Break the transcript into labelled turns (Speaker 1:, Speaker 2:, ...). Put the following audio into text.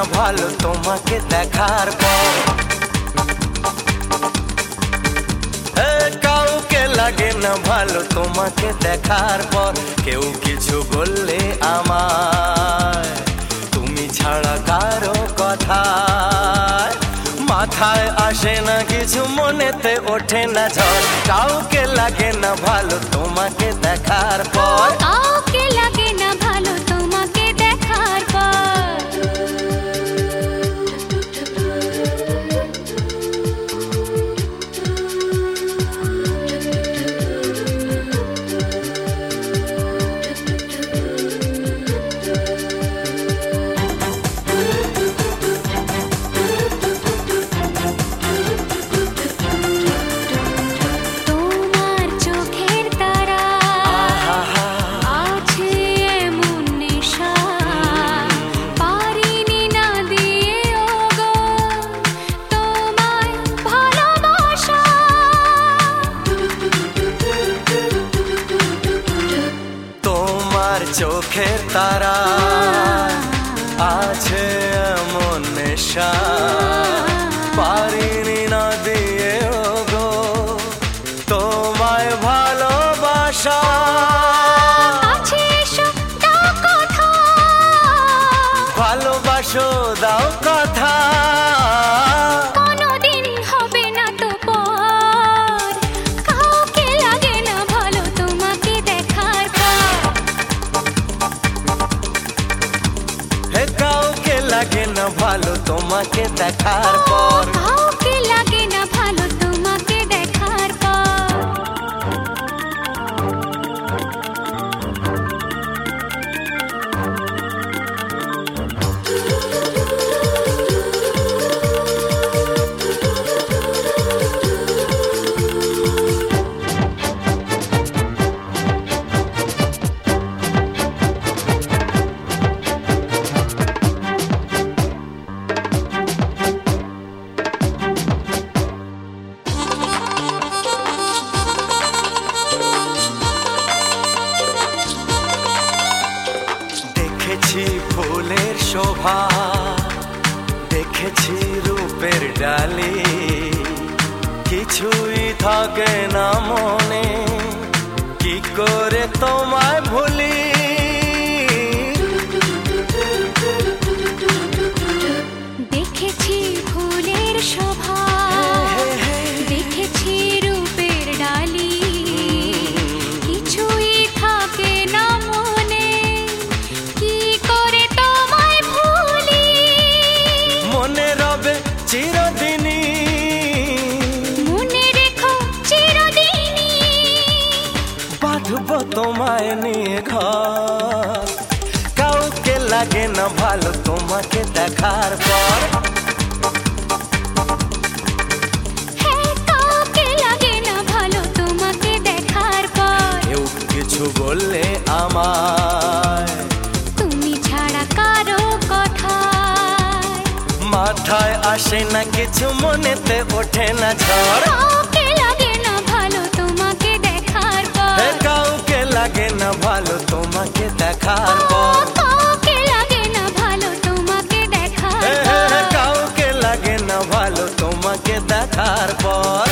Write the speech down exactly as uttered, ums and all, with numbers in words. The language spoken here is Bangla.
Speaker 1: ভালো তোমাকে দেখার পর। কাউকে লাগে না ভালো তোমাকে দেখার পর। কেউ কিছু বললে আমায় তুমি ছাড়া কারো কথা মাথায় আসে না কিছু, মনেতে ওঠে না ঝড়। কাউকে লাগে না ভালো তোমাকে দেখার পর।
Speaker 2: কাউকে লাগে না ভালো তোমাকে দেখার পর।
Speaker 1: চোখের তারা আছে এমন নেশা, পারিনি না দিয়ে গো তোমায় ভালোবাসা। ভালোবাসো দাও কথা,
Speaker 2: কোনদিন হবে না তো পর। কাউকে লাগে না ভালো তোমাকে দেখার পর।
Speaker 1: কাউকে লাগে না ভালো তোমাকে দেখার পর।
Speaker 2: কাউকে লাগে না ভালো তোমাকে দেখার পর।
Speaker 1: দেখেছি ফুলের শোভা, দেখেছি রূপের ডালি, কিছুই থাকে না মনে, কি করে তোমায় ভুলি।
Speaker 2: দেখেছি ফুলের শোভা, দেখেছি রূপের ডালি, কিছুই থাকে না মনে, কি করে তোমায় ভুলি।
Speaker 1: মনে রবে চিরদিনই,
Speaker 2: মনে রেখো চিরদিনই,
Speaker 1: বাঁধব তোমায় নিয়ে ঘর। কাউকে লাগে না ভালো তোমাকে দেখার পর।
Speaker 2: কাউকে লাগে না ভালো তোমাকে দেখার পর।
Speaker 1: কেউ কিছু বললে আমায়
Speaker 2: তুমি ছাড়া কারো কথা
Speaker 1: মাথায় আসে না কিছু, মনেতে ওঠে না ঝড়।
Speaker 2: কাউকে লাগে না ভালো তোমাকে দেখার পর।
Speaker 1: কাউকে লাগে না ভালো তোমাকে দেখার পর।
Speaker 2: কাউকে লাগে না ভালো তোমাকে দেখার পর।
Speaker 1: কাউকে লাগে না ভালো তোমাকে দেখার পর।